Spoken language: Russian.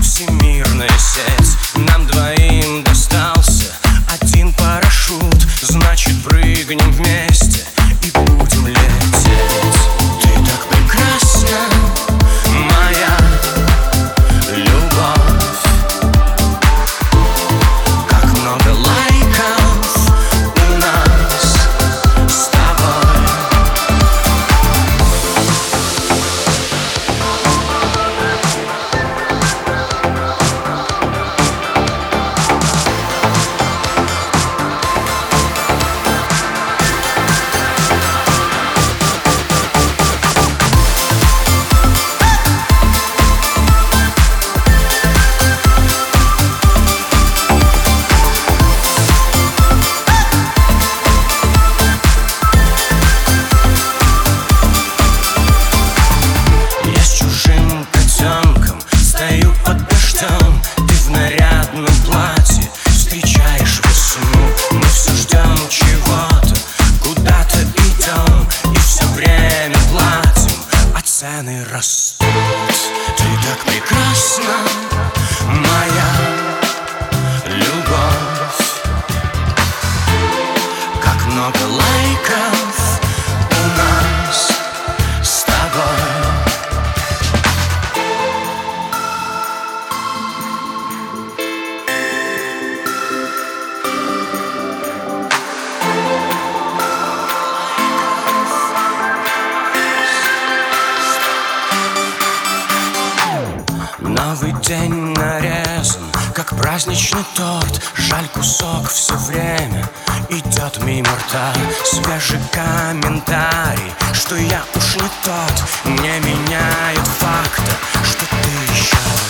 всемирная сеть. Нам двоим достался один парашют, значит прыгнем вместе и будем лететь. Ты так прекрасна, моя любовь, как много лайков у нас с тобой. Стою под дождем, ты в нарядном платье встречаешь весну. Мы все ждем чего-то, куда-то идем и все время платим, а цены растут. Ты так прекрасна, моя любовь, как много лайков у нас с тобой. Новый день нарезан, как праздничный торт. Жаль, кусок все время идет мимо рта. Свежий комментарий, что я уж не тот, не меняет факта, что ты еще